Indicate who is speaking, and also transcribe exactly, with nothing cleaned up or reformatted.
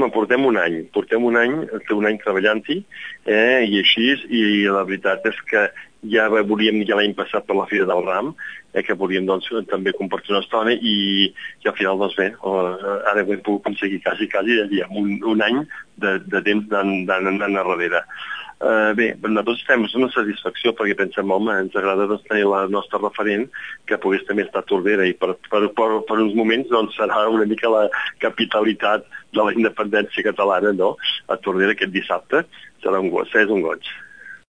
Speaker 1: home, portem un any, portem un any, un any treballant-hi, eh, i així, i la veritat és que ja volíem ja l'any passat per la Fira del Ram, eh, que volíem doncs, també compartir una estona i, i al final, doncs bé, ara ho hem pogut aconseguir quasi, quasi, ja un, un any de, de temps d'anar darrere. Uh, bé, nosaltres estem en una satisfacció perquè pensem, home, ens agrada doncs, tenir la nostra referent que pogués també estar a Tordera i per, per, per, per uns moments doncs, serà una mica la capitalitat de la independència catalana, no? A Tordera aquest dissabte serà un goig, és un goig.